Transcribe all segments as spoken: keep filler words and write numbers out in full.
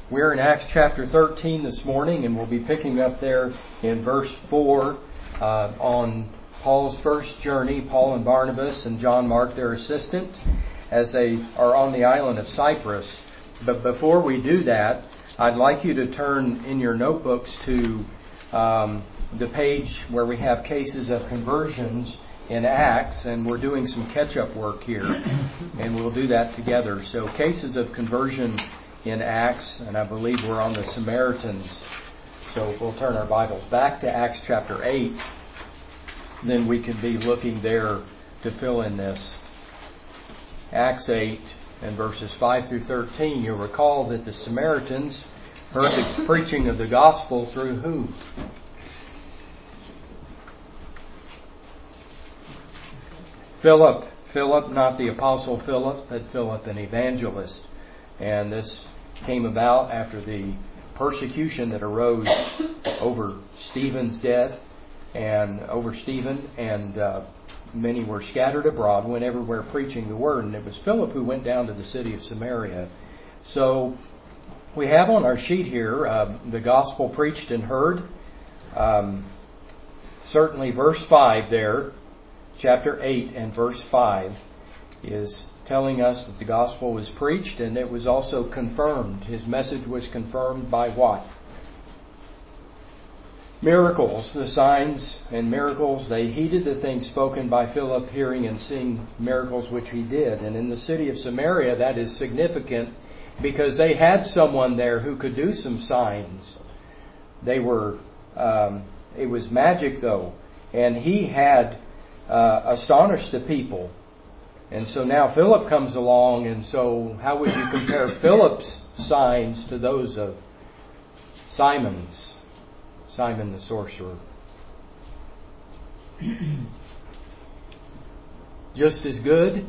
We're in Acts chapter thirteen this morning, and we'll be picking up there in verse four uh, on Paul's first journey. Paul and Barnabas and John Mark, their assistant, as they are on the island of Cyprus. But before we do that, I'd like you to turn in your notebooks to um, the page where we have cases of conversions in Acts, and we're doing some catch-up work here, and we'll do that together. So cases of conversion in Acts, and I believe we're on the Samaritans. So we'll turn our Bibles back to Acts chapter eight. Then we can be looking there to fill in this. Acts eight and verses five through thirteen. You'll recall that the Samaritans heard the preaching of the gospel through who? Philip. Philip, not the apostle Philip, but Philip, an evangelist. And this came about after the persecution that arose over Stephen's death and over Stephen, and uh, many were scattered abroad, went everywhere preaching the word. And it was Philip who went down to the city of Samaria. So we have on our sheet here uh, the gospel preached and heard. Um, certainly verse five there, chapter eight and verse five, is telling us that the gospel was preached, and it was also confirmed. His message was confirmed by what? Miracles. The signs and miracles, they heeded the things spoken by Philip, hearing and seeing miracles which he did. And in the city of Samaria, that is significant because they had someone there who could do some signs. They were, um, it was magic though, and he had uh, astonished the people. And so now Philip comes along, and so how would you compare Philip's signs to those of Simon's? Simon the sorcerer. Just as good?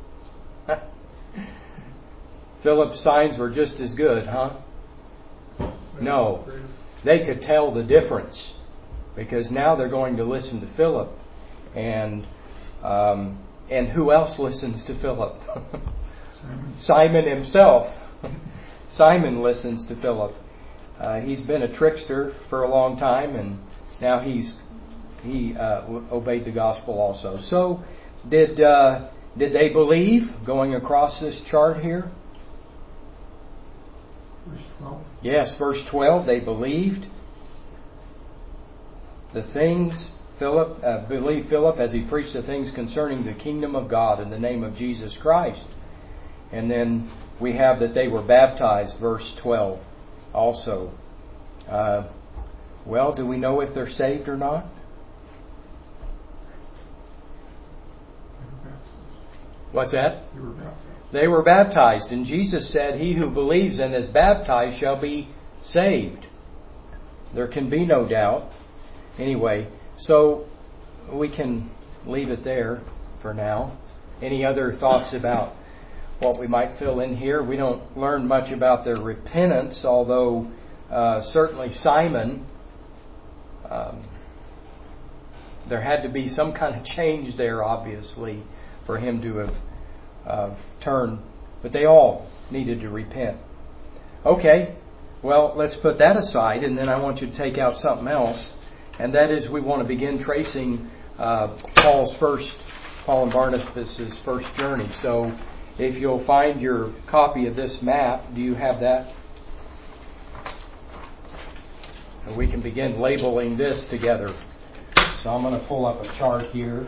Philip's signs were just as good, huh? No. They could tell the difference, because now they're going to listen to Philip. And um, and who else listens to Philip? Simon. Simon himself. Simon listens to Philip. Uh, he's been a trickster for a long time, and now he's he uh, obeyed the gospel also. So, did uh, did they believe? Going across this chart here. Verse twelve. Yes, verse twelve. They believed the things. Philip uh, believed Philip as he preached the things concerning the kingdom of God in the name of Jesus Christ. And then we have that they were baptized, verse twelve also. Uh, well, do we know if they're saved or not? What's that? They were baptized. They were baptized, and Jesus said, "He who believes and is baptized shall be saved." There can be no doubt. Anyway, so we can leave it there for now. Any other thoughts about what we might fill in here? We don't learn much about their repentance, although uh, certainly Simon, um, there had to be some kind of change there, obviously, for him to have uh, turned. But they all needed to repent. Okay, well, let's put that aside, and then I want you to take out something else. And that is, we want to begin tracing uh, Paul's first, Paul and Barnabas' first journey. So, if you'll find your copy of this map, do you have that? And we can begin labeling this together. So I'm going to pull up a chart here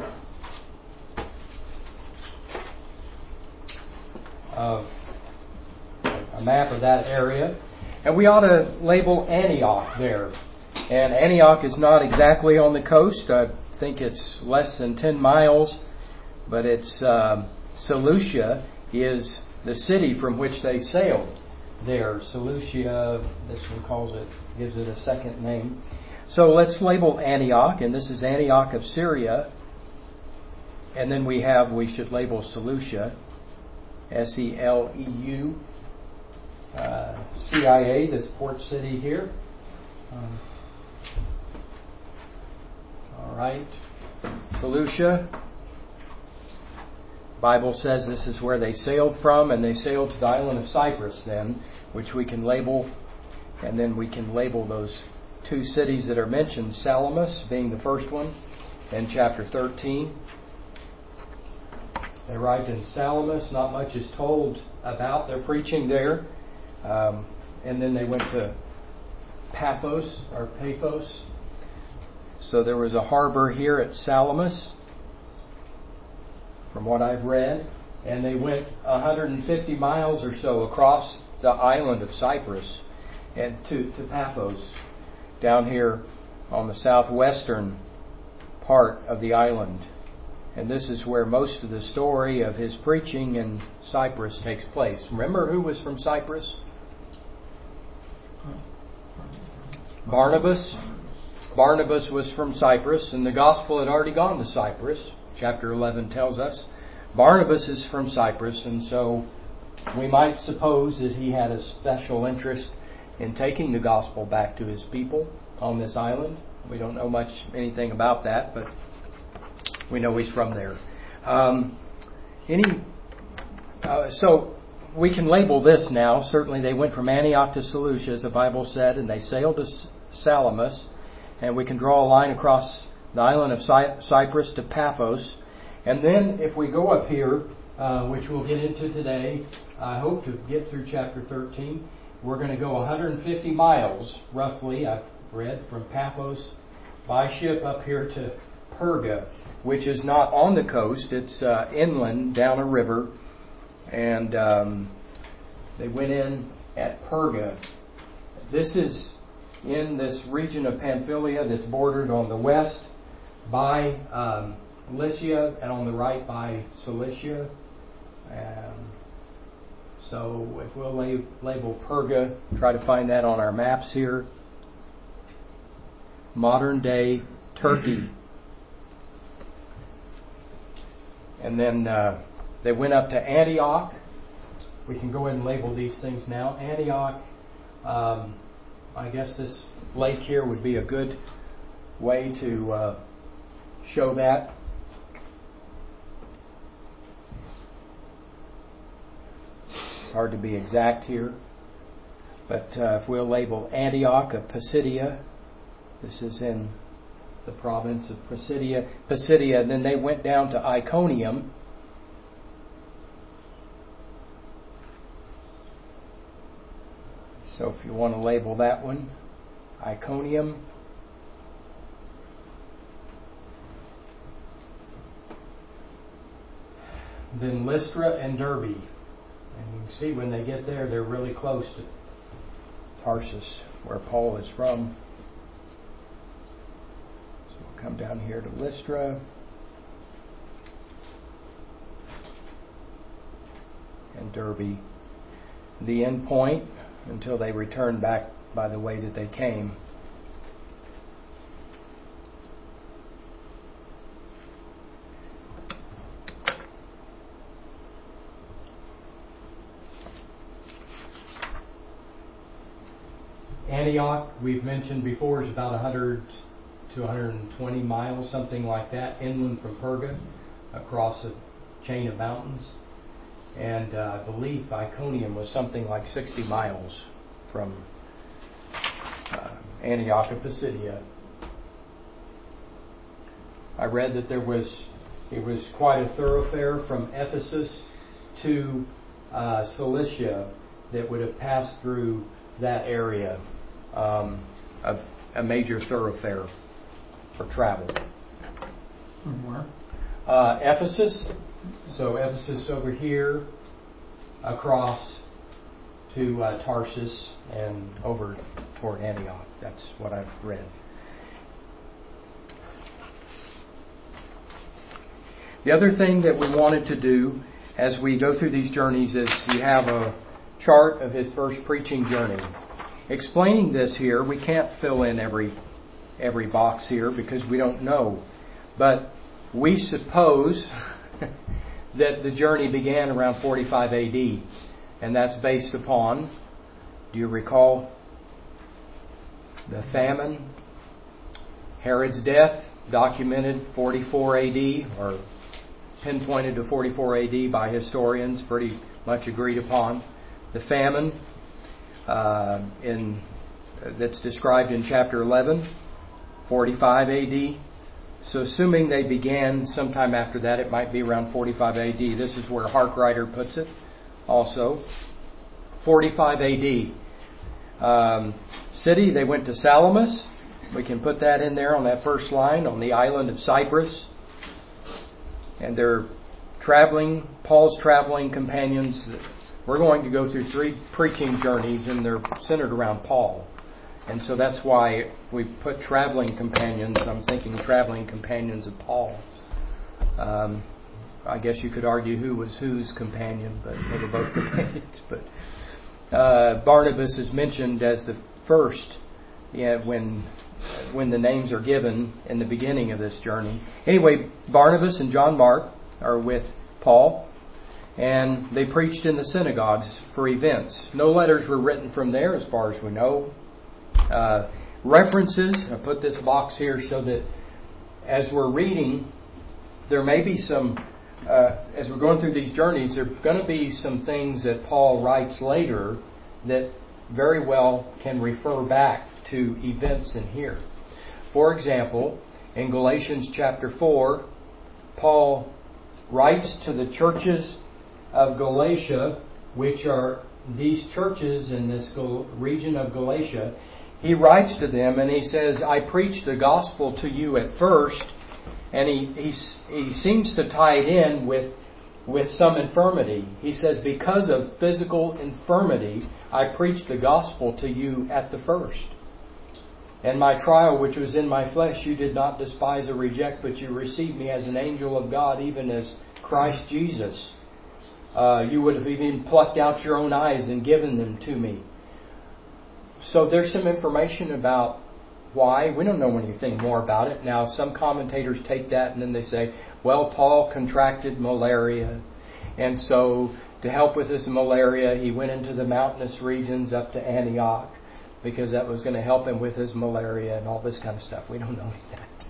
of a map of that area. And we ought to label Antioch there. And Antioch is not exactly on the coast. I think it's less than ten miles. But it's um, Seleucia is the city from which they sailed there. Seleucia, this one calls it, gives it a second name. So let's label Antioch, and this is Antioch of Syria. And then we have, we should label Seleucia, S E L E U, uh, C I A, this port city here. Um, all right, Seleucia. Bible says this is where they sailed from, and they sailed to the island of Cyprus then, which we can label, and then we can label those two cities that are mentioned, Salamis being the first one, in chapter thirteen. They arrived in Salamis. Not much is told about their preaching there. Um, and then they went to Paphos, or Paphos. So there was a harbor here at Salamis, from what I've read. And they went one hundred fifty miles or so across the island of Cyprus and to, to Paphos, down here on the southwestern part of the island. And this is where most of the story of his preaching in Cyprus takes place. Remember who was from Cyprus? Barnabas. Barnabas was from Cyprus, and the gospel had already gone to Cyprus. Chapter eleven tells us. Barnabas is from Cyprus, and so we might suppose that he had a special interest in taking the gospel back to his people on this island. We don't know much, anything about that, but we know he's from there. Um, any, uh, so we can label this now. Certainly they went from Antioch to Seleucia, as the Bible said, and they sailed to Salamis, and we can draw a line across the island of Cy- Cyprus to Paphos. And then if we go up here, uh, which we'll get into today, I hope to get through chapter thirteen, we're going to go one hundred fifty miles, roughly, I've read, from Paphos by ship up here to Perga, which is not on the coast. It's uh, inland down a river. And um, they went in at Perga. This is in this region of Pamphylia that's bordered on the west by um, Lycia and on the right by Cilicia. Um, so if we'll lab- label Perga, try to find that on our maps here. Modern day Turkey. And then uh, they went up to Antioch. We can go ahead and label these things now. Antioch, um, I guess this lake here would be a good way to uh, show that. It's hard to be exact here. But uh, if we'll label Antioch of Pisidia, this is in the province of Pisidia. Pisidia, and then they went down to Iconium. So if you want to label that one, Iconium. Then Lystra and Derbe. And you can see when they get there, they're really close to Tarsus, where Paul is from. So we'll come down here to Lystra. And Derbe. The end point until they return back by the way that they came. Antioch, we've mentioned before, is about one hundred to one hundred twenty miles, something like that, inland from Perga, across a chain of mountains. And uh, I believe Iconium was something like sixty miles from uh, Antioch of Pisidia. I read that there was, it was quite a thoroughfare from Ephesus to uh, Cilicia that would have passed through that area, um, a, a major thoroughfare for travel. From where? Uh, Ephesus. So Ephesus over here, across to uh, Tarsus, and over toward Antioch. That's what I've read. The other thing that we wanted to do as we go through these journeys is you have a chart of his first preaching journey. Explaining this here, we can't fill in every every box here because we don't know. But we suppose that the journey began around forty-five A D, and that's based upon, do you recall the famine? Herod's death, documented forty-four A D, or pinpointed to forty-four A D by historians, pretty much agreed upon. The famine uh, in that's described in chapter eleven, forty-five A D. So assuming they began sometime after that, it might be around forty-five A D. This is where Harkrider puts it also. forty-five A D. Um, city, they went to Salamis. We can put that in there on that first line, on the island of Cyprus. And they're traveling, Paul's traveling companions. We're going to go through three preaching journeys, and they're centered around Paul. And so that's why we put traveling companions. I'm thinking traveling companions of Paul. Um, I guess you could argue who was whose companion, but they were both companions. But uh, Barnabas is mentioned as the first yeah, when when the names are given in the beginning of this journey. Anyway, Barnabas and John Mark are with Paul, and they preached in the synagogues for events. No letters were written from there as far as we know. Uh, references, I put this box here so that as we're reading, there may be some, uh, as we're going through these journeys, there are going to be some things that Paul writes later that very well can refer back to events in here. For example, in Galatians chapter four, Paul writes to the churches of Galatia, which are these churches in this region of Galatia. He writes to them and he says, I preached the gospel to you at first, and he, he, he seems to tie it in with, with some infirmity. He says, because of physical infirmity, I preached the gospel to you at the first. And my trial, which was in my flesh, you did not despise or reject, but you received me as an angel of God, even as Christ Jesus. Uh, you would have even plucked out your own eyes and given them to me. So there's some information about why. We don't know anything more about it. Now, some commentators take that and then they say, well, Paul contracted malaria. And so to help with this malaria, he went into the mountainous regions up to Antioch, because that was going to help him with his malaria and all this kind of stuff. We don't know any of that.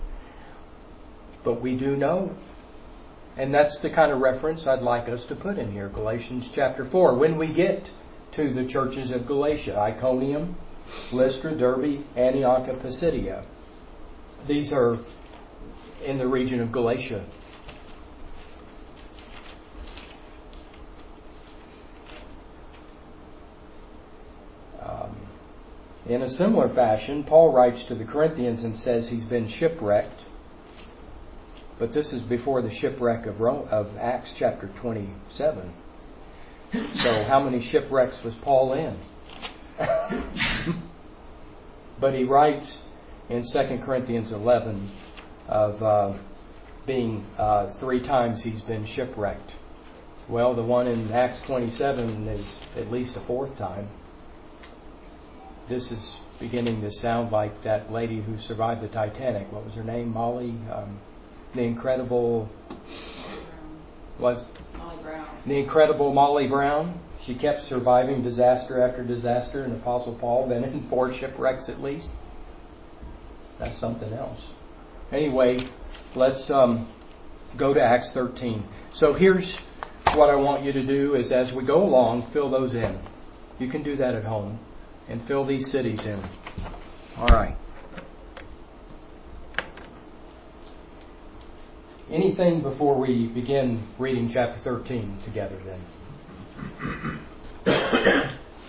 But we do know. And that's the kind of reference I'd like us to put in here. Galatians chapter four. When we get to the churches of Galatia, Iconium, Lystra, Derbe, Antioch of Pisidia. These are in the region of Galatia. Um, in a similar fashion, Paul writes to the Corinthians and says he's been shipwrecked. But this is before the shipwreck of, Rome, of Acts chapter twenty-seven. So how many shipwrecks was Paul in? But he writes in Second Corinthians eleven of uh, being uh, three times he's been shipwrecked. Well, the one in Acts twenty-seven is at least a fourth time. This is beginning to sound like that lady who survived the Titanic. What was her name? Molly? Um, the incredible... Was Molly Brown. The incredible Molly Brown. She kept surviving disaster after disaster, and Apostle Paul been in four shipwrecks at least. That's something else. Anyway, let's um, go to Acts thirteen. So here's what I want you to do is as we go along, fill those in. You can do that at home and fill these cities in. All right. Anything before we begin reading chapter thirteen together then?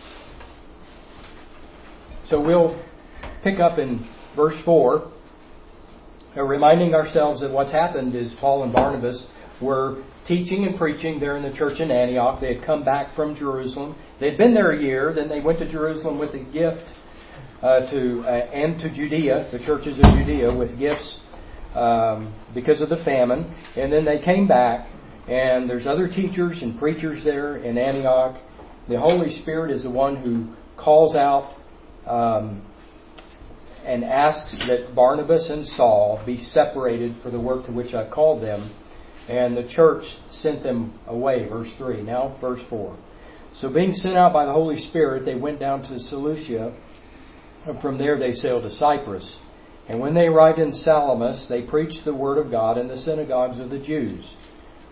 So we'll pick up in verse four, uh, reminding ourselves that what's happened is Paul and Barnabas were teaching and preaching there in the church in Antioch. They had come back from Jerusalem. They'd been there a year. Then they went to Jerusalem with a gift uh, to uh, and to Judea, the churches of Judea, with gifts Um, because of the famine. And then they came back, and there's other teachers and preachers there in Antioch. The Holy Spirit is the one who calls out um, and asks that Barnabas and Saul be separated for the work to which I called them. And the church sent them away, verse three. Now, verse four. So being sent out by the Holy Spirit, they went down to Seleucia, and from there they sailed to Cyprus. And when they arrived in Salamis, they preached the word of God in the synagogues of the Jews.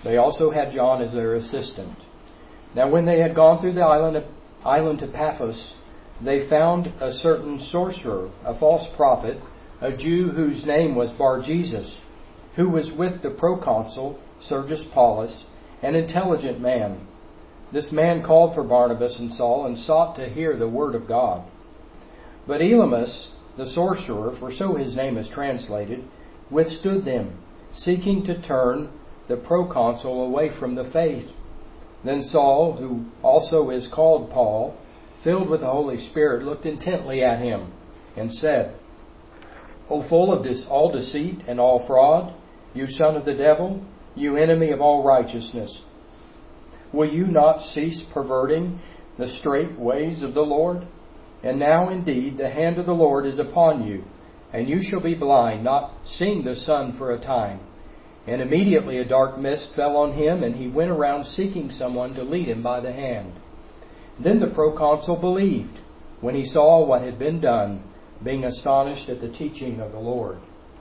They also had John as their assistant. Now when they had gone through the island of, island to Paphos, they found a certain sorcerer, a false prophet, a Jew whose name was Bar-Jesus, who was with the proconsul Sergius Paulus, an intelligent man. This man called for Barnabas and Saul and sought to hear the word of God. But Elymas, the sorcerer, for so his name is translated, withstood them, seeking to turn the proconsul away from the faith. Then Saul, who also is called Paul, filled with the Holy Spirit, looked intently at him and said, O full of this, all deceit and all fraud, you son of the devil, you enemy of all righteousness, will you not cease perverting the straight ways of the Lord? And now indeed the hand of the Lord is upon you, and you shall be blind, not seeing the sun for a time. And immediately a dark mist fell on him, and he went around seeking someone to lead him by the hand. Then the proconsul believed when he saw what had been done, being astonished at the teaching of the Lord.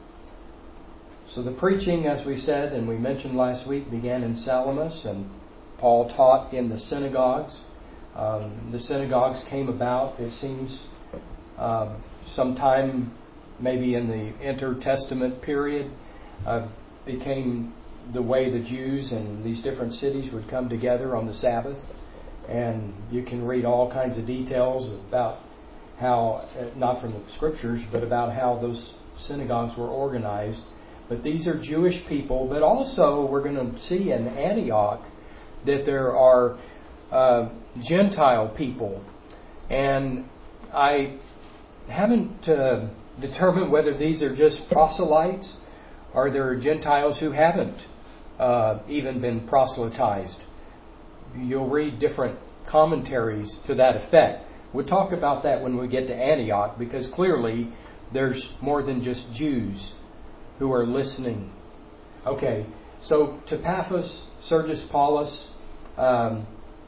So the preaching, as we said and we mentioned last week, began in Salamis, and Paul taught in the synagogues. Um, the synagogues came about, it seems, uh, sometime maybe in the intertestament period, uh, became the way the Jews in these different cities would come together on the Sabbath. And you can read all kinds of details about how, not from the scriptures, but about how those synagogues were organized. But these are Jewish people, but also we're going to see in Antioch that there are uh, Gentile people. And I haven't uh, determined whether these are just proselytes or there are Gentiles who haven't uh, even been proselytized. You'll read different commentaries to that effect. We'll talk about that when we get to Antioch, because clearly there's more than just Jews who are listening. Okay, so to Paphos, Sergius Paulus um,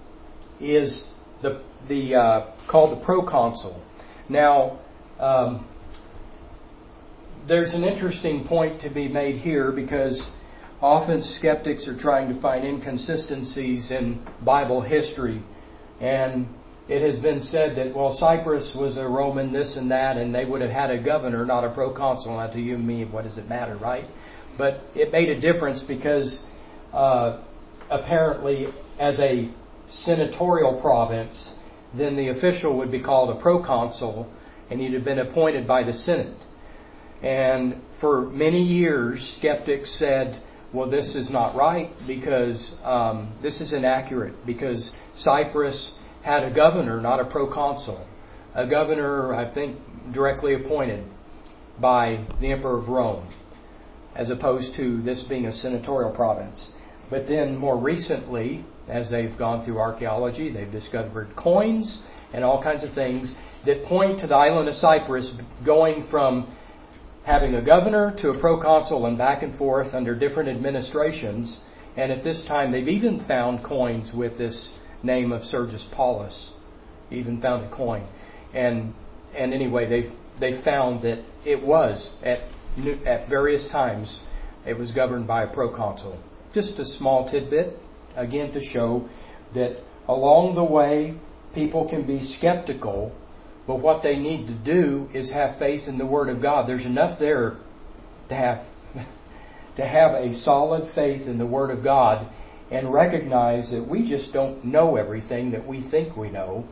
is the the uh, called the proconsul. Now, um, there's an interesting point to be made here, because often skeptics are trying to find inconsistencies in Bible history, and it has been said that, well, Cyprus was a Roman this and that, and they would have had a governor, not a proconsul. Now, to you and me, what does it matter, right? But it made a difference because uh, apparently as a senatorial province, then the official would be called a proconsul, and he'd have been appointed by the Senate. And for many years, skeptics said, well, this is not right, because um, this is inaccurate, because Cyprus had a governor, not a proconsul. A governor, I think, directly appointed by the Emperor of Rome, as opposed to this being a senatorial province. But then more recently, as they've gone through archaeology, they've discovered coins and all kinds of things that point to the island of Cyprus going from having a governor to a proconsul and back and forth under different administrations. And at this time, they've even found coins with this name of Sergius Paulus. Even found a coin. And and anyway, they they found that it was, at at various times, it was governed by a proconsul. Just a small tidbit, again, to show that along the way, people can be skeptical, but what they need to do is have faith in the Word of God. There's enough there to have to have a solid faith in the Word of God and recognize that we just don't know everything that we think we know,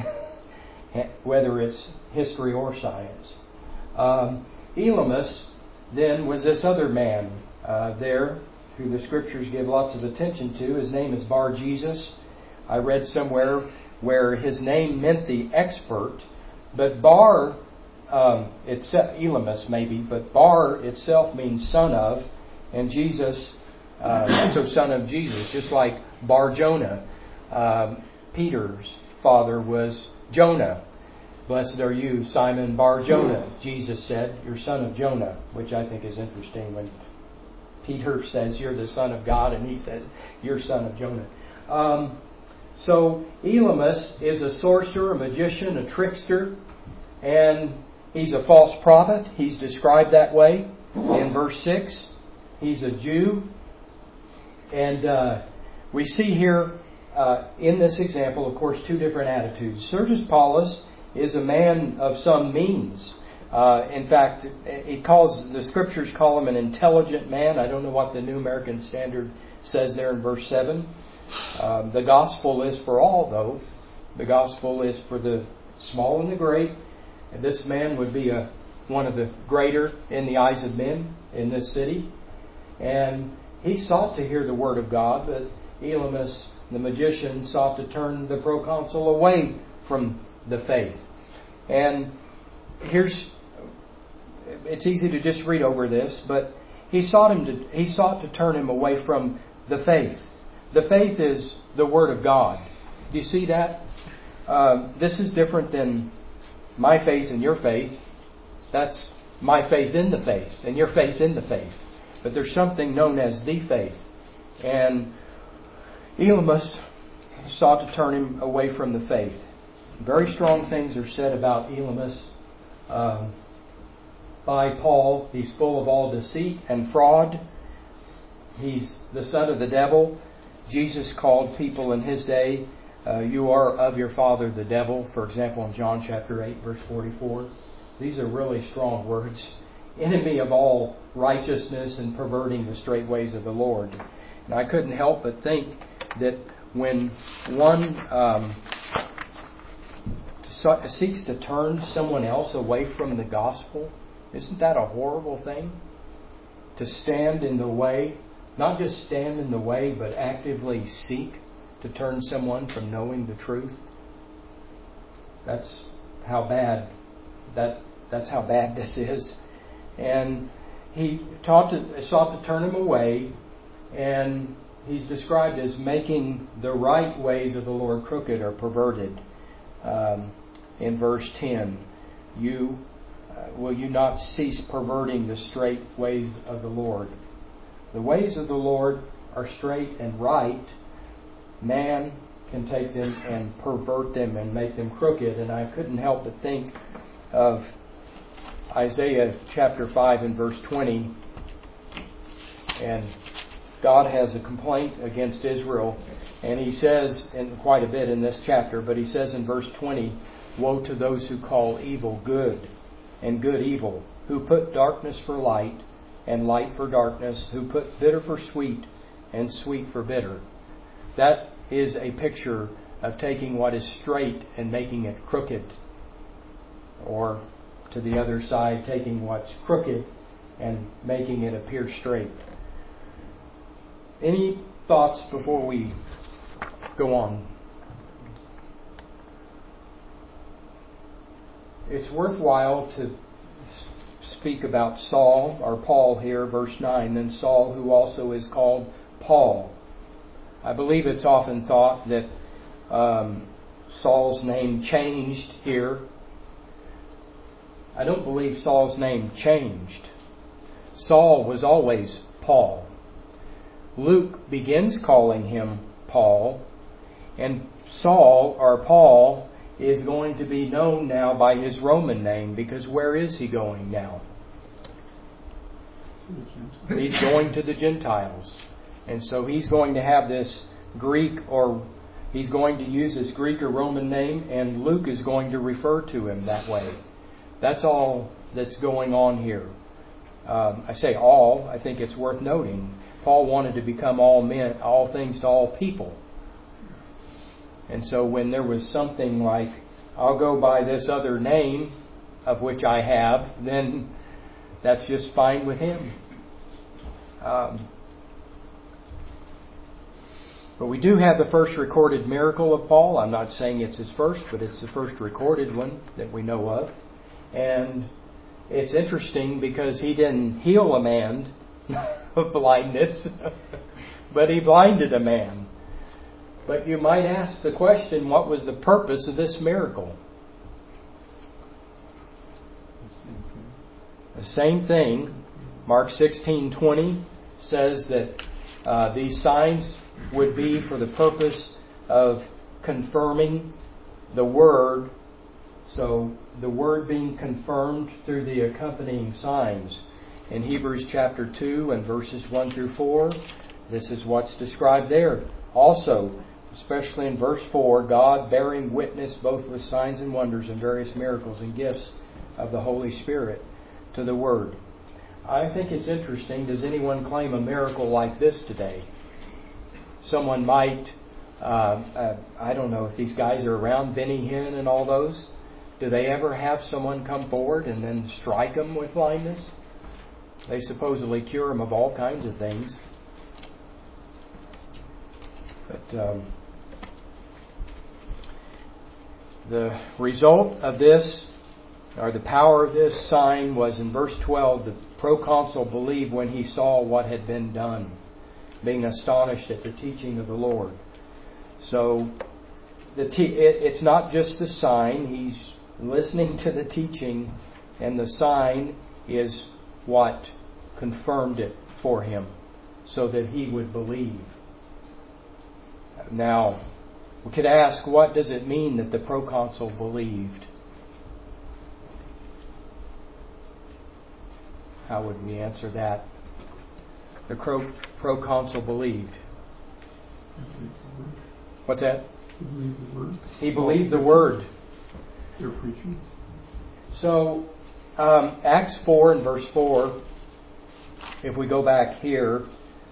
whether it's history or science. Um, Elymas then was this other man uh, there who the Scriptures give lots of attention to. His name is Bar-Jesus. I read somewhere where his name meant the expert, but Bar, um, it's Elymas maybe, but Bar itself means son of, and Jesus, uh, so son of Jesus, just like Bar-Jonah. Um, Peter's father was Jonah. Blessed are you, Simon Bar-Jonah. Jesus said, you're son of Jonah, which I think is interesting when Peter says you're the son of God, and he says you're son of Jonah. Um, so Elymas is a sorcerer, a magician, a trickster, and he's a false prophet. He's described that way in verse six. He's a Jew. And uh, we see here uh, in this example, of course, two different attitudes. Sergius Paulus is a man of some means. Uh, in fact, it calls the scriptures call him an intelligent man. I don't know what the New American Standard says there in verse seven. Um, the gospel is for all, though. The gospel is for the small and the great. And this man would be a, one of the greater in the eyes of men in this city. And he sought to hear the word of God, but Elymas, the magician, sought to turn the proconsul away from the faith. And here's, it's easy to just read over this, but he sought him to, he sought to turn him away from the faith. The faith is the word of God. Do you see that? Uh, this is different than my faith and your faith. That's my faith in the faith and your faith in the faith. But there's something known as the faith. And Elymas sought to turn him away from the faith. Very strong things are said about Elymas um, by Paul. He's full of all deceit and fraud. He's the son of the devil. Jesus called people in his day, uh, you are of your father the devil, for example, in John chapter eight, verse forty-four. These are really strong words. Enemy of all righteousness and perverting the straight ways of the Lord. And I couldn't help but think that when one um, seeks to turn someone else away from the gospel, isn't that a horrible thing? To stand in the way, not just stand in the way, but actively seek to turn someone from knowing the truth. That's how bad that that's how bad this is. And he taught to, sought to turn him away, and he's described as making the right ways of the Lord crooked or perverted. Um, in verse ten, you uh, will you not cease perverting the straight ways of the Lord? The ways of the Lord are straight and right. Man can take them and pervert them and make them crooked. And I couldn't help but think of Isaiah chapter five and verse twenty. And God has a complaint against Israel. And he says, in quite a bit in this chapter, but he says in verse twenty, woe to those who call evil good and good evil, who put darkness for light and light for darkness, who put bitter for sweet and sweet for bitter. That is a picture of taking what is straight and making it crooked. Or to the other side, taking what's crooked and making it appear straight. Any thoughts before we go on? It's worthwhile to speak about Saul, or Paul here, verse nine, then Saul, who also is called Paul. I believe it's often thought that um, Saul's name changed here. I don't believe Saul's name changed. Saul was always Paul. Luke begins calling him Paul, and Saul, or Paul, is going to be known now by his Roman name, because where is he going now? He's going to the Gentiles. And so he's going to have this Greek, or he's going to use this Greek or Roman name, and Luke is going to refer to him that way. That's all that's going on here. Um, I say all, I think it's worth noting. Paul wanted to become all men, all things to all people. And so when there was something like, I'll go by this other name of which I have, then that's just fine with him. Um, but we do have the first recorded miracle of Paul. I'm not saying it's his first, but it's the first recorded one that we know of. And it's interesting because he didn't heal a man of blindness, but he blinded a man. But you might ask the question, what was the purpose of this miracle? The same thing. Mark sixteen twenty says that uh, these signs would be for the purpose of confirming the word. So the word being confirmed through the accompanying signs. In Hebrews chapter two and verses one through four, This is what's described there. Also, especially in verse four, God bearing witness both with signs and wonders and various miracles and gifts of the Holy Spirit to the Word. I think it's interesting. Does anyone claim a miracle like this today? Someone might, uh, uh, I don't know if these guys are around, Benny Hinn and all those. Do they ever have someone come forward and then strike them with blindness? They supposedly cure them of all kinds of things. But um, the result of this, or the power of this sign, was in verse twelve. The proconsul believed when he saw what had been done, being astonished at the teaching of the Lord. So the te- it, it's not just the sign. He's listening to the teaching, and the sign is what confirmed it for him so that he would believe. Now, we could ask, what does it mean that the proconsul believed? How would we answer that? The pro- proconsul believed. What's that? He believed the word. He believed the word. They're preaching. So, um, Acts four and verse four, if we go back here,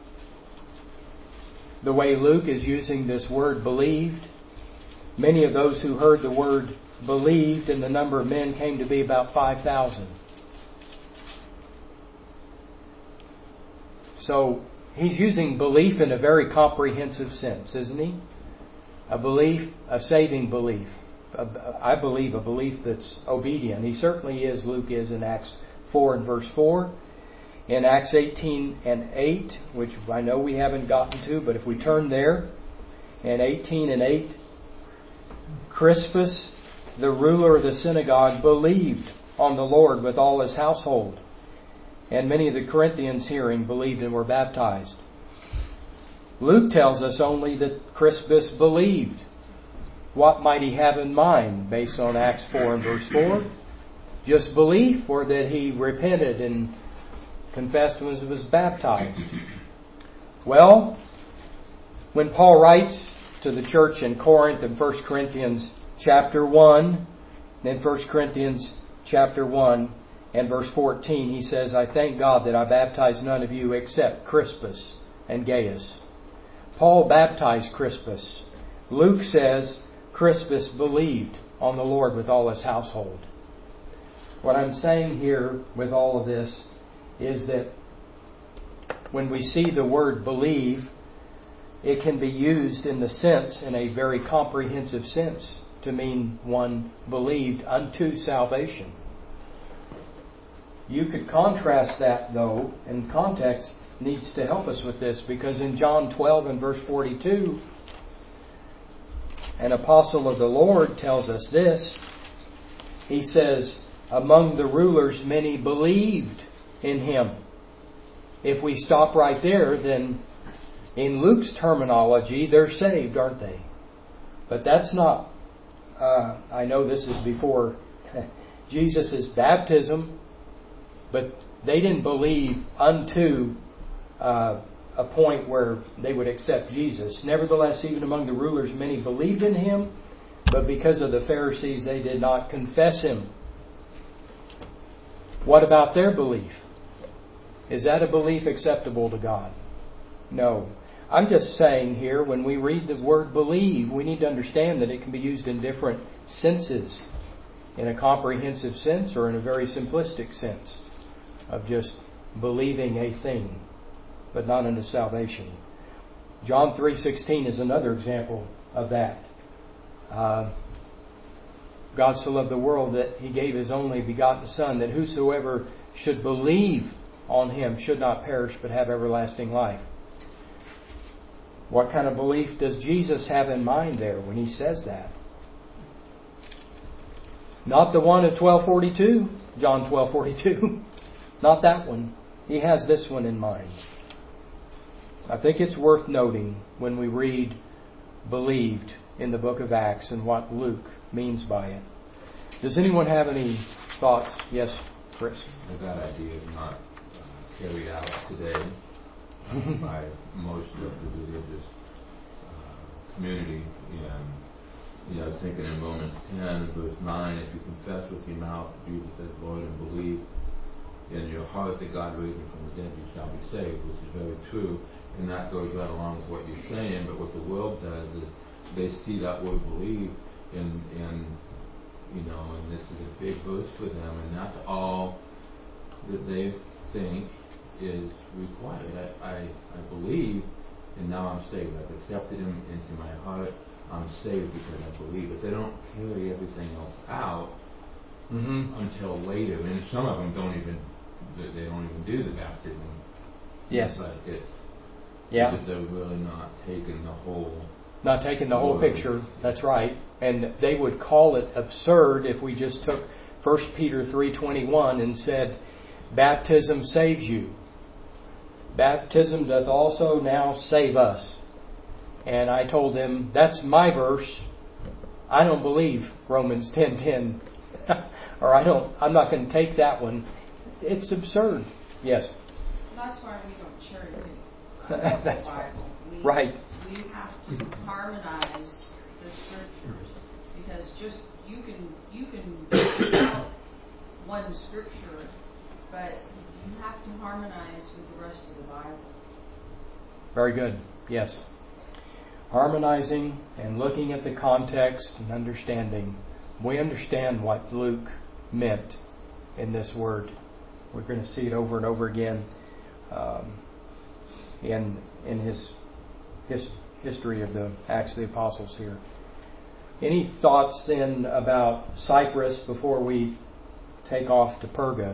the way Luke is using this word believed, many of those who heard the word believed, and the number of men came to be about five thousand. So he's using belief in a very comprehensive sense, isn't he? A belief, a saving belief. A, I believe a belief that's obedient. He certainly is, Luke is in Acts four and verse four. In Acts eighteen and eight, which I know we haven't gotten to, but if we turn there, in eighteen and eight, Crispus, the ruler of the synagogue, believed on the Lord with all his household. And many of the Corinthians hearing believed and were baptized. Luke tells us only that Crispus believed. What might he have in mind based on Acts four and verse four? Just belief, or that he repented and confessed and was, was baptized? Well, when Paul writes to the church in Corinth in First Corinthians chapter one, then First Corinthians chapter one and verse fourteen, he says, I thank God that I baptized none of you except Crispus and Gaius. Paul baptized Crispus. Luke says Crispus believed on the Lord with all his household. What I'm saying here with all of this is that when we see the word believe, it can be used in the sense, in a very comprehensive sense, to mean one believed unto salvation. You could contrast that, though, and context needs to help us with this, because in John twelve and verse forty-two, an apostle of the Lord tells us this. He says, among the rulers many believed in him. If we stop right there, then in Luke's terminology, they're saved, aren't they? But that's not, uh, I know this is before Jesus' baptism, but they didn't believe unto uh, a point where they would accept Jesus. Nevertheless, even among the rulers, many believed in him, but because of the Pharisees, they did not confess him. What about their belief? Is that a belief acceptable to God? No. I'm just saying here, when we read the word believe, we need to understand that it can be used in different senses. In a comprehensive sense or in a very simplistic sense of just believing a thing, but not unto salvation. John three sixteen is another example of that. Uh, God so loved the world that He gave His only begotten Son, that whosoever should believe on Him should not perish but have everlasting life. What kind of belief does Jesus have in mind there when He says that? Not the one at twelve forty-two, John twelve forty-two. Not that one. He has this one in mind. I think it's worth noting when we read believed in the book of Acts and what Luke means by it. Does anyone have any thoughts? Yes, Chris? That idea is not uh, carried out today. uh, by most of the religious uh, community. And you know, I was thinking in Romans ten, verse nine, if you confess with your mouth Jesus as Lord and believe in your heart that God raised him from the dead, you shall be saved, which is very true. And that goes right along with what you're saying. But what the world does is they see that word believe, and and you know, and this is a big verse for them, and that's all that they think is required. I, I, I believe, and now I'm saved. I've accepted him into my heart. I'm saved because I believe. But they don't carry everything else out mm-hmm. until later. And some of them don't even they don't even do the baptism. Yes. But it's yeah. they're really not taking the whole not taking the whole word. picture. That's right. And they would call it absurd if we just took First Peter three twenty-one and said, baptism saves you. Baptism doth also now save us. And I told them, that's my verse. I don't believe Romans ten ten. Or I don't, I'm not going to take that one. It's absurd. Yes. That's why we don't cherry pick the Bible. We, right. We have to harmonize the scriptures, because just you can you can pick out one scripture, but you have to harmonize with the rest of the Bible. Very good. Yes. Harmonizing and looking at the context and understanding. We understand what Luke meant in this word. We're going to see it over and over again um, in in his, his history of the Acts of the Apostles here. Any thoughts then about Cyprus before we take off to Perga?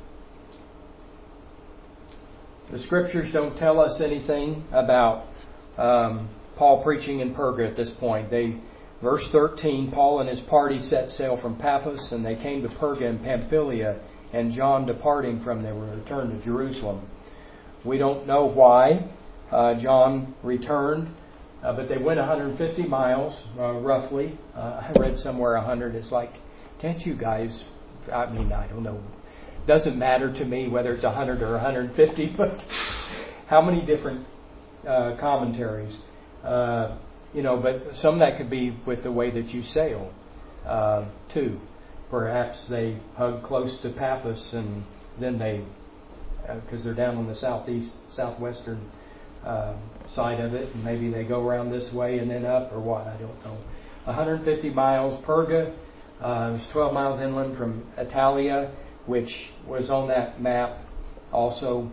The scriptures don't tell us anything about um, Paul preaching in Perga at this point. They, verse thirteen, Paul and his party set sail from Paphos, and they came to Perga in Pamphylia, and John departing from them returned to Jerusalem. We don't know why uh, John returned, uh, but they went one hundred fifty miles, uh, roughly. Uh, I read somewhere one hundred. It's like, can't you guys, I mean, I don't know. Doesn't matter to me whether it's one hundred or one hundred fifty, but how many different uh, commentaries? Uh, you know, but some of that could be with the way that you sail, uh, too. Perhaps they hug close to Paphos, and then they, because uh, they're down on the southeast, southwestern uh, side of it, and maybe they go around this way and then up, or what, I don't know. one hundred fifty miles. Perga uh, was twelve miles inland from Italia, which was on that map also,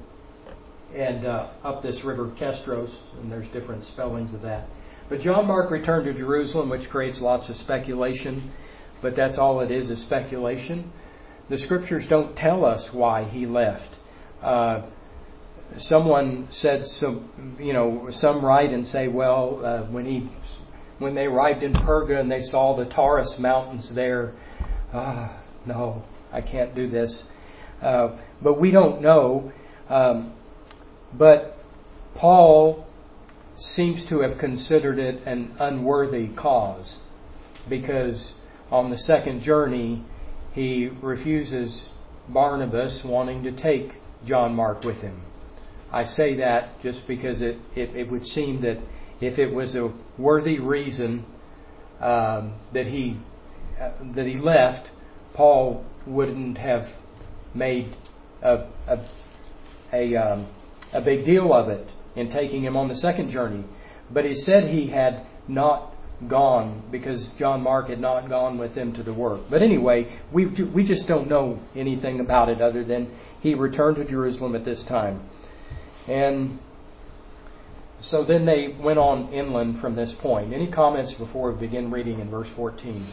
and uh, up this river Kestros, and there's different spellings of that. But John Mark returned to Jerusalem, which creates lots of speculation, but that's all it is, is speculation. The scriptures don't tell us why he left. Uh, someone said, some, you know, some write and say, well, uh, when he, when they arrived in Perga and they saw the Taurus mountains there, ah, uh, no, I can't do this. Uh, but we don't know. Um, but Paul seems to have considered it an unworthy cause, because on the second journey he refuses Barnabas wanting to take John Mark with him. I say that just because it, it, it would seem that if it was a worthy reason um, that he uh, that he left, Paul wouldn't have made a a a, um, a big deal of it in taking him on the second journey. But he said he had not gone because John Mark had not gone with him to the work. But anyway, we we just don't know anything about it other than he returned to Jerusalem at this time. And so then they went on inland from this point. Any comments before we begin reading in verse fourteen?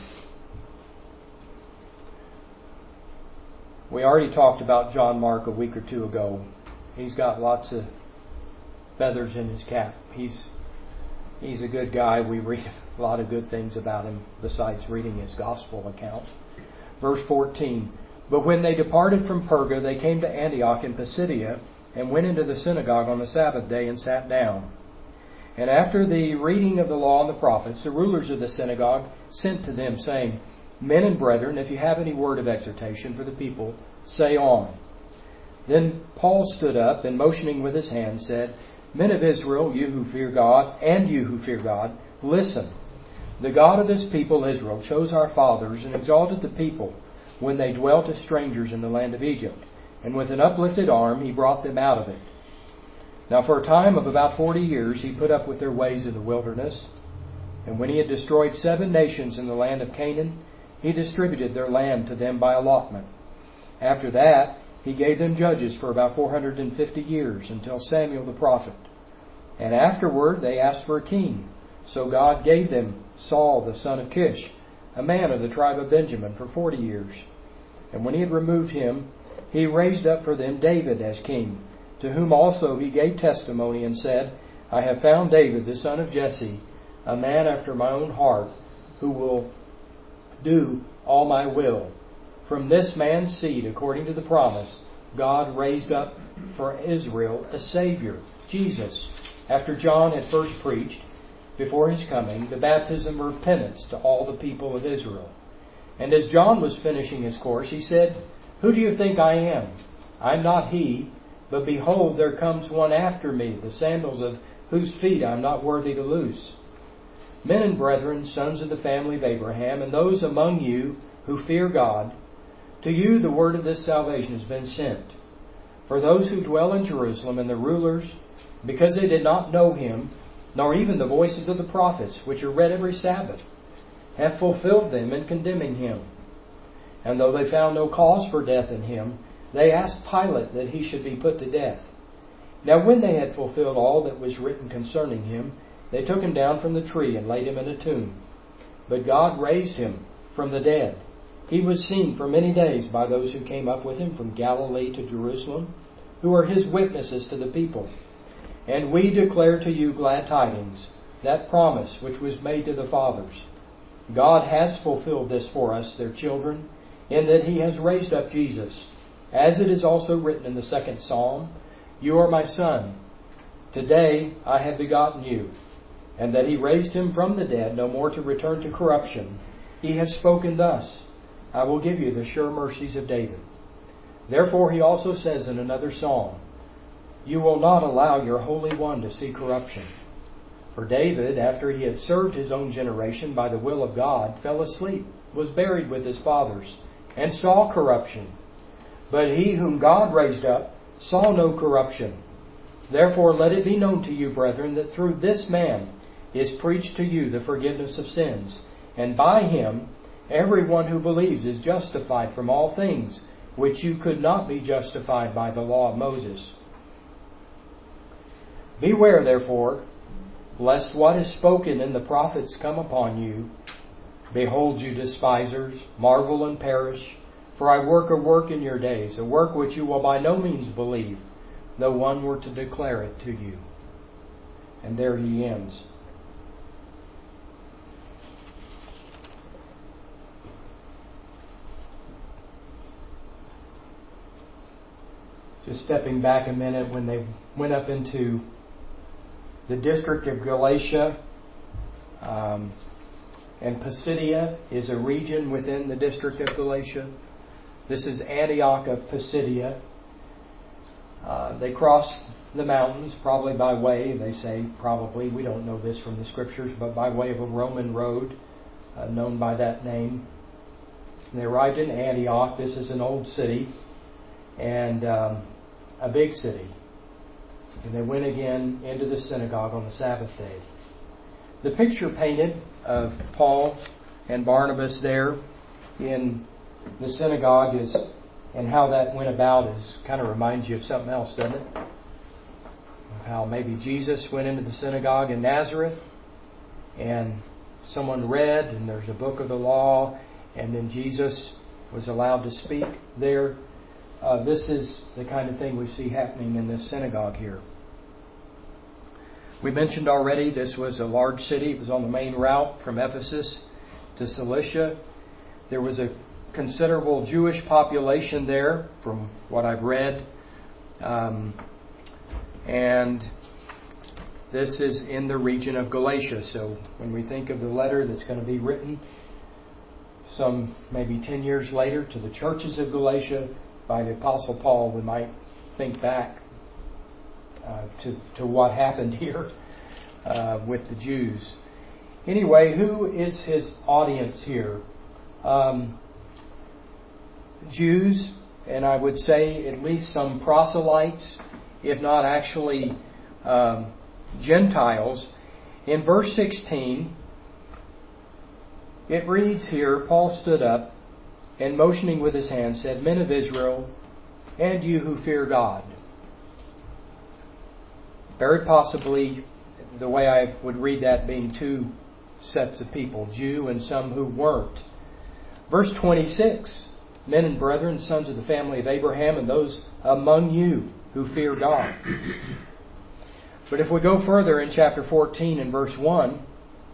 We already talked about John Mark a week or two ago. He's got lots of feathers in his cap. He's he's a good guy. We read a lot of good things about him besides reading his gospel account. Verse fourteen. But when they departed from Perga, they came to Antioch in Pisidia and went into the synagogue on the Sabbath day and sat down. And after the reading of the law and the prophets, the rulers of the synagogue sent to them, saying, Men and brethren, if you have any word of exhortation for the people, say on. Then Paul stood up and motioning with his hand said, Men of Israel, you who fear God, and you who fear God, listen. The God of this people Israel chose our fathers and exalted the people when they dwelt as strangers in the land of Egypt. And with an uplifted arm he brought them out of it. Now for a time of about forty years he put up with their ways in the wilderness. And when he had destroyed seven nations in the land of Canaan, he distributed their land to them by allotment. After that, he gave them judges for about four hundred fifty years until Samuel the prophet. And afterward they asked for a king. So God gave them Saul the son of Kish, a man of the tribe of Benjamin, for forty years. And when he had removed him, he raised up for them David as king, to whom also he gave testimony and said, I have found David the son of Jesse, a man after my own heart, who will do all my will. From this man's seed, according to the promise, God raised up for Israel a Savior, Jesus, after John had first preached, before his coming, the baptism of repentance to all the people of Israel. And as John was finishing his course, he said, Who do you think I am? I am not he, but behold, there comes one after me, the sandals of whose feet I am not worthy to loose. Men and brethren, sons of the family of Abraham, and those among you who fear God, to you the word of this salvation has been sent. For those who dwell in Jerusalem and the rulers, because they did not know him, nor even the voices of the prophets, which are read every Sabbath, have fulfilled them in condemning him. And though they found no cause for death in him, they asked Pilate that he should be put to death. Now when they had fulfilled all that was written concerning him, they took him down from the tree and laid him in a tomb. But God raised him from the dead. He was seen for many days by those who came up with him from Galilee to Jerusalem, who are his witnesses to the people. And we declare to you glad tidings, that promise which was made to the fathers. God has fulfilled this for us, their children, in that he has raised up Jesus. As it is also written in the second Psalm, You are my son. Today I have begotten you. And that he raised him from the dead, no more to return to corruption. He has spoken thus, I will give you the sure mercies of David. Therefore he also says in another psalm, You will not allow your Holy One to see corruption. For David, after he had served his own generation by the will of God, fell asleep, was buried with his fathers, and saw corruption. But he whom God raised up saw no corruption. Therefore let it be known to you, brethren, that through this man is preached to you the forgiveness of sins, and by him everyone who believes is justified from all things which you could not be justified by the law of Moses. Beware, therefore, lest what is spoken in the prophets come upon you. Behold, you despisers, marvel and perish, for I work a work in your days, a work which you will by no means believe, though one were to declare it to you. And there he ends. Just stepping back a minute, when they went up into the district of Galatia, um, and Pisidia is a region within the district of Galatia. This is Antioch of Pisidia. Uh, they crossed the mountains, probably by way, they say, probably, we don't know this from the scriptures, but by way of a Roman road uh, known by that name. And they arrived in Antioch. This is an old city and um, a big city. And they went again into the synagogue on the Sabbath day. The picture painted of Paul and Barnabas there in the synagogue is, and how that went about is, kind of reminds you of something else, doesn't it? How maybe Jesus went into the synagogue in Nazareth and someone read, and there's a book of the law, and then Jesus was allowed to speak there. Uh, this is the kind of thing we see happening in this synagogue here. We mentioned already this was a large city. It was on the main route from Ephesus to Cilicia. There was a considerable Jewish population there, from what I've read. Um, and this is in the region of Galatia. So when we think of the letter that's going to be written some maybe ten years later to the churches of Galatia by the Apostle Paul, we might think back uh, to, to what happened here uh, with the Jews. Anyway, who is his audience here? Um, Jews, and I would say at least some proselytes, if not actually um, Gentiles. In verse sixteen, it reads here, Paul stood up and motioning with his hand said, Men of Israel, and you who fear God. Very possibly the way I would read that being two sets of people, Jew and some who weren't. Verse twenty-six, Men and brethren, sons of the family of Abraham, and those among you who fear God. But if we go further in chapter fourteen and verse one,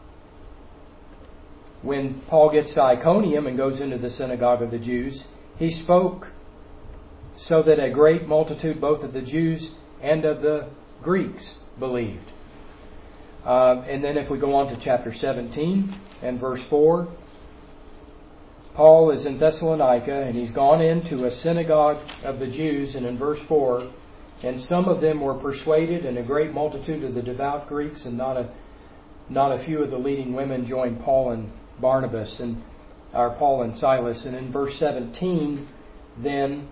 when Paul gets to Iconium and goes into the synagogue of the Jews, he spoke so that a great multitude both of the Jews and of the Greeks believed. Uh, and then if we go on to chapter seventeen and verse four, Paul is in Thessalonica and he's gone into a synagogue of the Jews, and in verse four, and some of them were persuaded, and a great multitude of the devout Greeks, and not a not a few of the leading women joined Paul and Barnabas, and or Paul and Silas. And in verse seventeen, then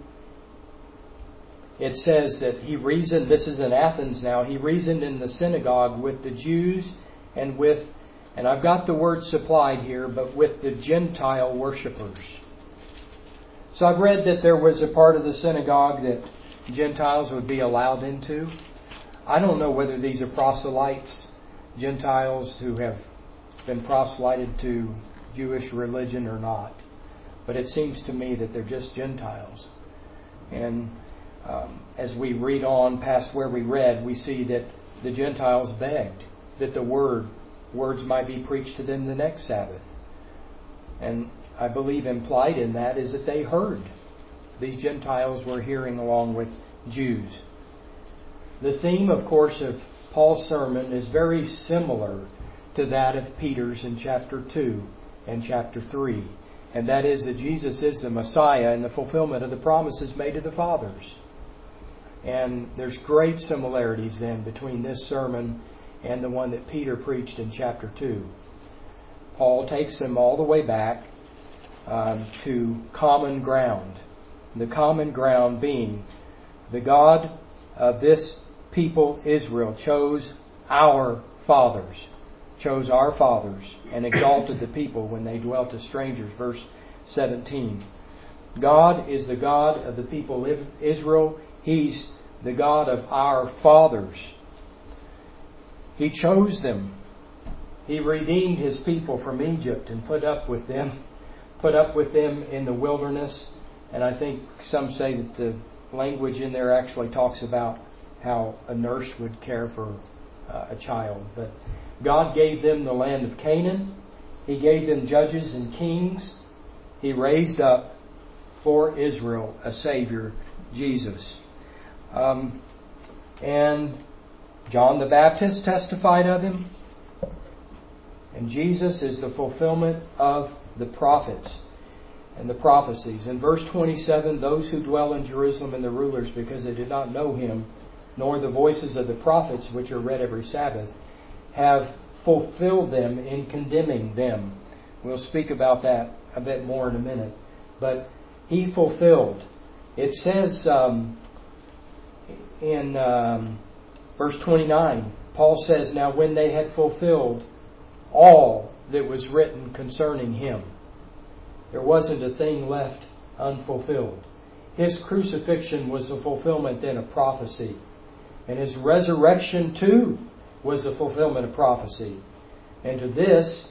it says that he reasoned, this is in Athens now, he reasoned in the synagogue with the Jews and with, and I've got the word supplied here, but with the Gentile worshippers. So I've read that there was a part of the synagogue that Gentiles would be allowed into. I don't know whether these are proselytes, Gentiles who have been proselyted to Jewish religion or not. But it seems to me that they're just Gentiles. And um, as we read on past where we read, we see that the Gentiles begged that the word, words might be preached to them the next Sabbath. And I believe implied in that is that they heard. These Gentiles were hearing along with Jews. The theme, of course, of Paul's sermon is very similar to that of Peter's in chapter two and chapter three. And that is that Jesus is the Messiah and the fulfillment of the promises made to the fathers. And there's great similarities then between this sermon and the one that Peter preached in chapter two. Paul takes them all the way back uh, to common ground. The common ground being the God of this people, Israel, chose our fathers, chose our fathers and exalted the people when they dwelt as strangers. Verse seventeen. God is the God of the people of Israel. He's the God of our fathers. He chose them. He redeemed His people from Egypt and put up with them, put up with them in the wilderness. And I think some say that the language in there actually talks about how a nurse would care for uh, a child. But God gave them the land of Canaan. He gave them judges and kings. He raised up for Israel a Savior, Jesus. Um, and John the Baptist testified of Him. And Jesus is the fulfillment of the prophets and the prophecies. In verse twenty-seven, those who dwell in Jerusalem and the rulers, because they did not know Him, nor the voices of the prophets, which are read every Sabbath, have fulfilled them in condemning them. We'll speak about that a bit more in a minute. But He fulfilled. It says um, in um, verse twenty-nine, Paul says, now when they had fulfilled all that was written concerning Him, there wasn't a thing left unfulfilled. His crucifixion was the fulfillment then of prophecy. And His resurrection too was the fulfillment of prophecy. And to this,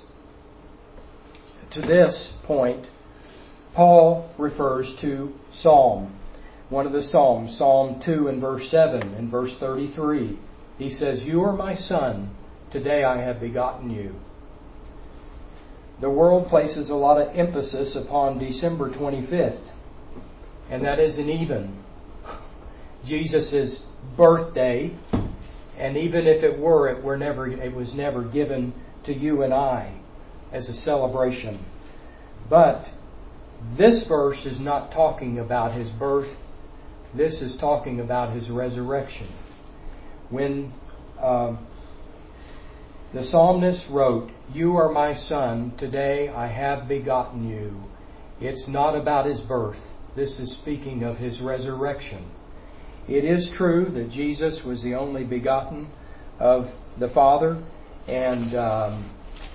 to this point, Paul refers to Psalm. One of the Psalms, Psalm two and verse seven and verse thirty-three. He says, you are my son, today I have begotten you. The world places a lot of emphasis upon December twenty-fifth. And that isn't even Jesus' birthday. And even if it were, it were never it was never given to you and I as a celebration. But this verse is not talking about His birth this is talking about His resurrection. When uh, the psalmist wrote, "You are my son, today I have begotten you," it's not about His birth. This is speaking of His resurrection. It is true that Jesus was the only begotten of the Father, and um,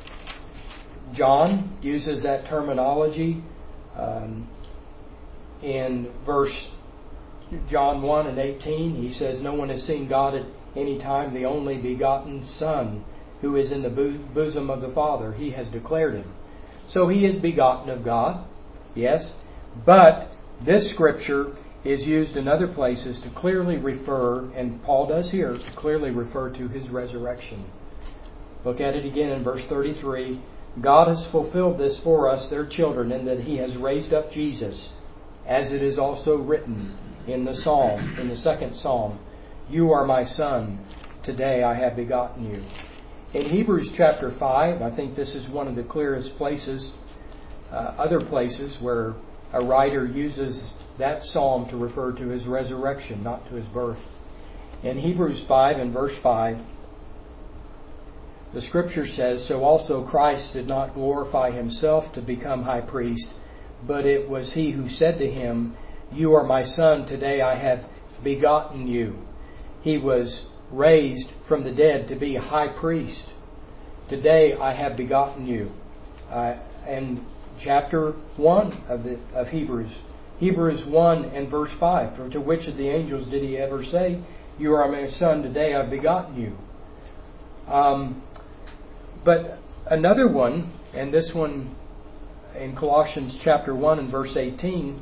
John uses that terminology um, in verse John one and eighteen. He says, "No one has seen God at any time, the only begotten Son, who is in the bo- bosom of the Father. He has declared Him." So He is begotten of God, yes, but this scripture is used in other places to clearly refer, and Paul does here, to clearly refer to His resurrection. Look at it again in verse thirty-three. "God has fulfilled this for us, their children, in that He has raised up Jesus, as it is also written in the Psalm, in the second Psalm, 'You are my son, today I have begotten you.'" In Hebrews chapter five, I think this is one of the clearest places, uh, other places where a writer uses that psalm to refer to His resurrection, not to His birth. In Hebrews five and verse five, the scripture says, "So also Christ did not glorify Himself to become high priest, but it was He who said to Him, 'You are my son, today I have begotten you.'" He was raised from the dead to be high priest. "Today I have begotten you." Uh, and chapter one of the of Hebrews, Hebrews one and verse five. "For to which of the angels did He ever say, 'You are my son, today I have begotten you'?" Um, but another one, and this one in Colossians chapter one and verse eighteen,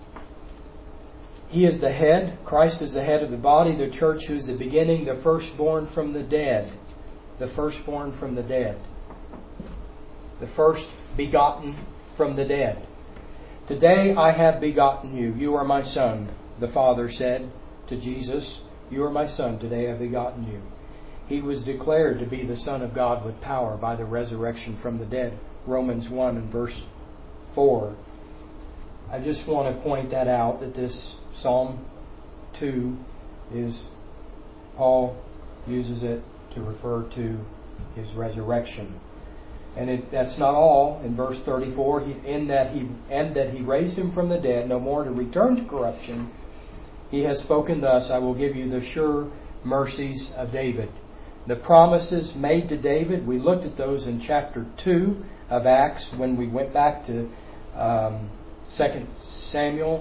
"He is the head," Christ is the head of the body, the church, who is the beginning, the firstborn from the dead. The firstborn from the dead. The first begotten from the dead. "Today I have begotten you. You are my son," the Father said to Jesus. "You are my son. Today I have begotten you." He was declared to be the Son of God with power by the resurrection from the dead. Romans one and verse four. I just want to point that out, that this Psalm two is, Paul uses it to refer to His resurrection. And it, that's not all. In verse thirty-four, he, in that he and that He raised Him from the dead, no more to return to corruption, He has spoken thus, "I will give you the sure mercies of David." The promises made to David, we looked at those in chapter two of Acts when we went back to um, Second Samuel,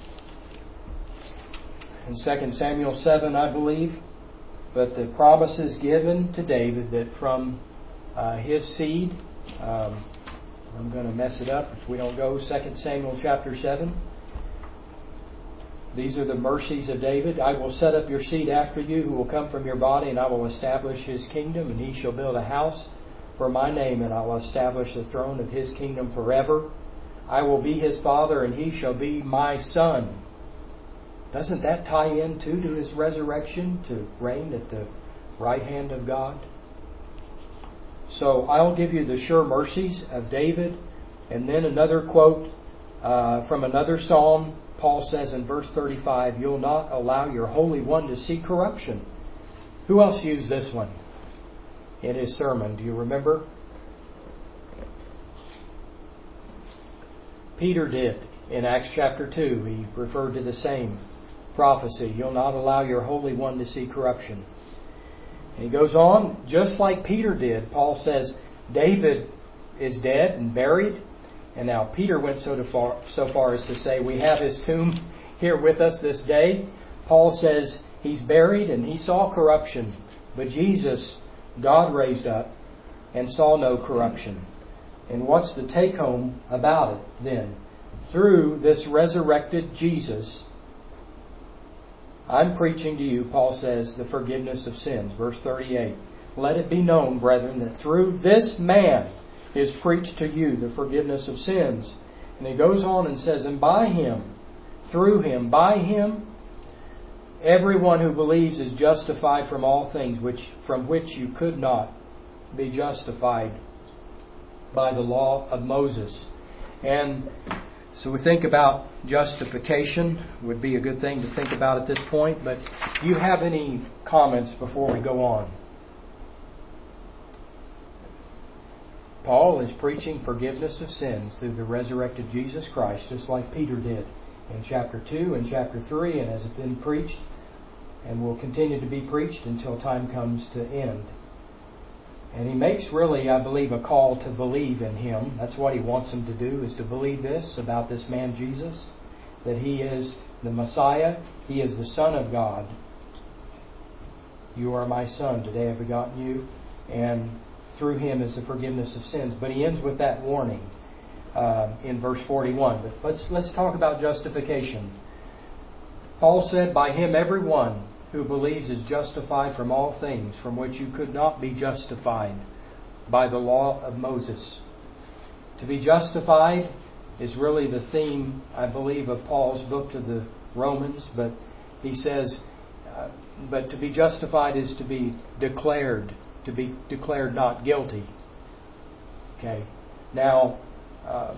in Second Samuel seven, I believe. But the promises given to David that from uh, his seed, um, I'm going to mess it up if we don't go Second Samuel chapter seven. These are the mercies of David. "I will set up your seed after you, who will come from your body, and I will establish his kingdom, and he shall build a house for my name, and I will establish the throne of his kingdom forever. I will be his father, and he shall be my son." Doesn't that tie in too to His resurrection, to reign at the right hand of God? So, "I'll give you the sure mercies of David." And then another quote uh, from another psalm. Paul says in verse thirty-five, "You'll not allow your Holy One to see corruption." Who else used this one in his sermon? Do you remember? Peter did. In Acts chapter two, he referred to the same prophecy. "You'll not allow your Holy One to see corruption." And he goes on, just like Peter did. Paul says David is dead and buried. And now Peter went so far, so far as to say we have his tomb here with us this day. Paul says he's buried and he saw corruption. But Jesus, God raised up and saw no corruption. And what's the take home about it then? Through this resurrected Jesus, I'm preaching to you, Paul says, the forgiveness of sins. Verse thirty-eight. "Let it be known, brethren, that through this man is preached to you the forgiveness of sins." And he goes on and says, "And by Him, through Him, by Him, everyone who believes is justified from all things which from which you could not be justified by the law of Moses." And So we think about justification would be a good thing to think about at this point. But do you have any comments before we go on? Paul is preaching forgiveness of sins through the resurrected Jesus Christ, just like Peter did in chapter two and chapter three, and has been preached and will continue to be preached until time comes to end. And he makes really, I believe, a call to believe in Him. That's what he wants them to do, is to believe this about this man Jesus, that He is the Messiah, He is the Son of God. You are my Son, today I have begotten you, and through Him is the forgiveness of sins. But he ends with that warning uh, in verse forty-one. But let's let's talk about justification. Paul said, by Him every one who believes is justified from all things from which you could not be justified by the law of Moses. To be justified is really the theme, I believe, of Paul's book to the Romans. But he says, uh, but to be justified is to be declared, to be declared not guilty. Okay. Now, um,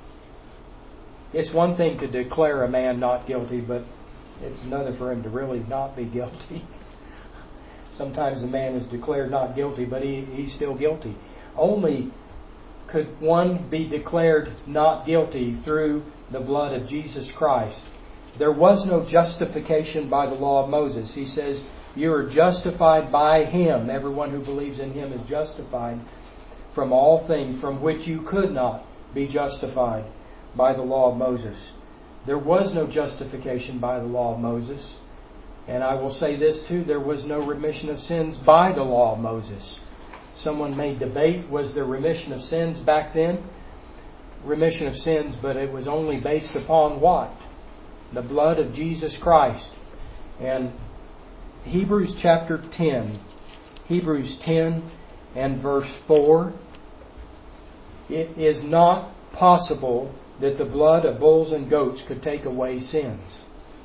it's one thing to declare a man not guilty, but it's another for him to really not be guilty. Sometimes a man is declared not guilty, but he, he's still guilty. Only could one be declared not guilty through the blood of Jesus Christ. There was no justification by the law of Moses. He says, you are justified by Him. Everyone who believes in Him is justified from all things from which you could not be justified by the law of Moses. There was no justification by the law of Moses. And I will say this too, there was no remission of sins by the law of Moses. Someone may debate, was there remission of sins back then? Remission of sins, but it was only based upon what? The blood of Jesus Christ. And Hebrews chapter ten, Hebrews ten and verse four, it is not possible that the blood of bulls and goats could take away sins.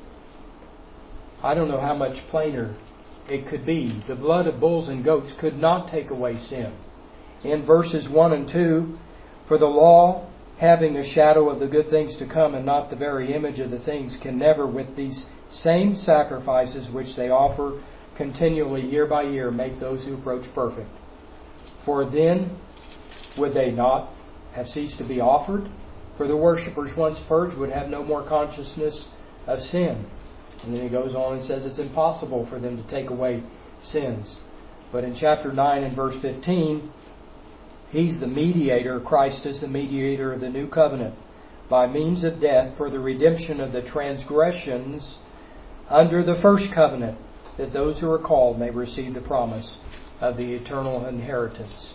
I don't know how much plainer it could be. The blood of bulls and goats could not take away sin. In verses one and two, for the law, having a shadow of the good things to come and not the very image of the things, can never with these same sacrifices which they offer continually year by year make those who approach perfect. For then would they not have ceased to be offered? For the worshippers once purged would have no more consciousness of sin. And then he goes on and says it's impossible for them to take away sins. But in chapter nine and verse fifteen, He's the mediator, Christ is the mediator of the new covenant, by means of death for the redemption of the transgressions under the first covenant, that those who are called may receive the promise of the eternal inheritance.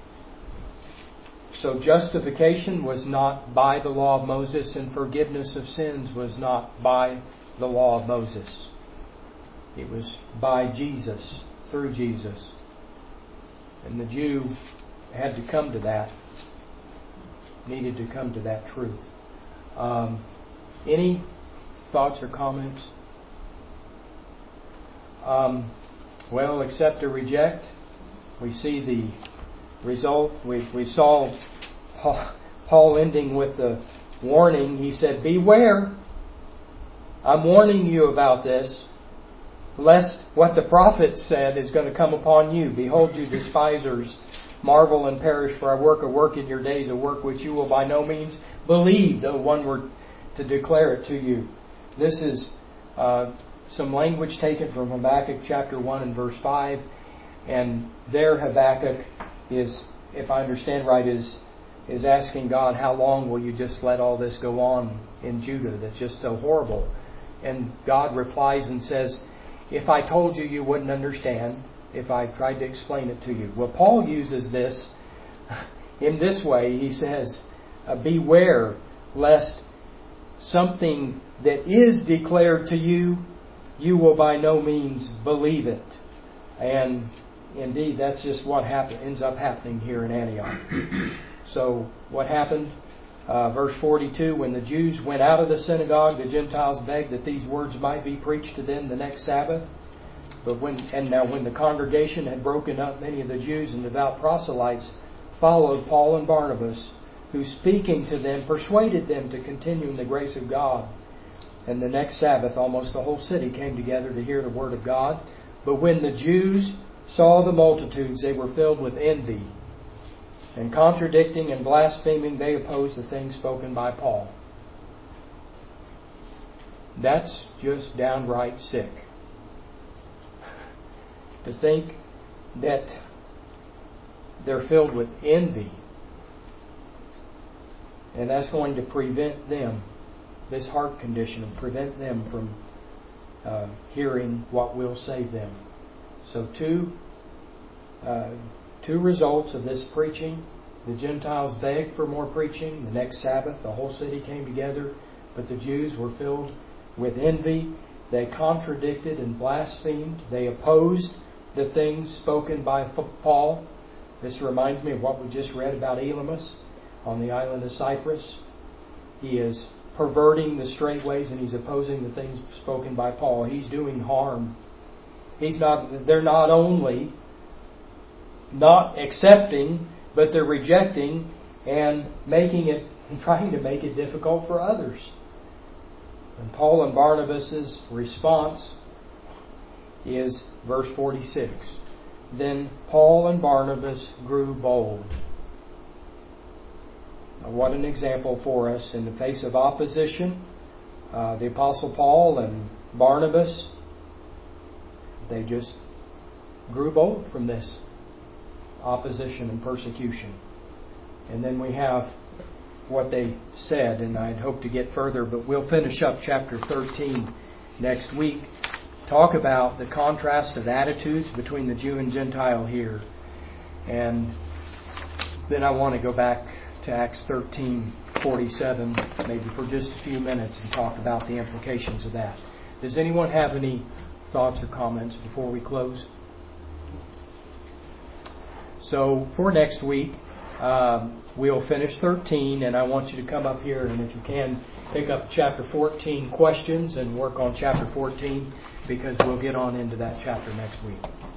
So justification was not by the law of Moses, and forgiveness of sins was not by the law of Moses. It was by Jesus, through Jesus. And the Jew had to come to that, needed to come to that truth. Um, any thoughts or comments? Um, well, accept or reject. We see the result. We, we saw Paul ending with the warning. He said, beware. I'm warning you about this, lest what the prophet said is going to come upon you. Behold, you despisers, marvel and perish, for I work a work in your days, a work which you will by no means believe, though one were to declare it to you. This is uh, some language taken from Habakkuk chapter one and verse five. And there Habakkuk is, if I understand right, is is asking God, how long will you just let all this go on in Judah that's just so horrible? And God replies and says, if I told you, you wouldn't understand if I tried to explain it to you. Well, Paul uses this in this way. He says, uh, beware lest something that is declared to you, you will by no means believe it. And indeed, that's just what happen, ends up happening here in Antioch. So what happened? Uh, verse forty-two, when the Jews went out of the synagogue, the Gentiles begged that these words might be preached to them the next Sabbath. But when and now when the congregation had broken up, many of the Jews and devout proselytes followed Paul and Barnabas, who speaking to them persuaded them to continue in the grace of God. And the next Sabbath, almost the whole city came together to hear the word of God. But when the Jews saw the multitudes, they were filled with envy. And contradicting and blaspheming, they opposed the things spoken by Paul. That's just downright sick. To think that they're filled with envy. And that's going to prevent them, this heart condition, will prevent them from uh, hearing what will save them. So two, uh, two results of this preaching. The Gentiles begged for more preaching. The next Sabbath, the whole city came together, but the Jews were filled with envy. They contradicted and blasphemed. They opposed the things spoken by Paul. This reminds me of what we just read about Elymas on the island of Cyprus. He is perverting the straight ways and he's opposing the things spoken by Paul. He's doing harm. He's not, they're not only not accepting, but they're rejecting and making it, and trying to make it difficult for others. And Paul and Barnabas' response is verse forty-six. Then Paul and Barnabas grew bold. Now, what an example for us in the face of opposition. Uh, the Apostle Paul and Barnabas, they just grew bold from this opposition and persecution. And then we have what they said, and I'd hope to get further, but we'll finish up chapter thirteen next week. Talk about the contrast of attitudes between the Jew and Gentile here. And then I want to go back to Acts thirteen forty-seven, maybe for just a few minutes, and talk about the implications of that. Does anyone have any thoughts or comments before we close? So for next week, um, we'll finish thirteen, and I want you to come up here, and if you can, pick up chapter fourteen questions and work on chapter fourteen, because we'll get on into that chapter next week.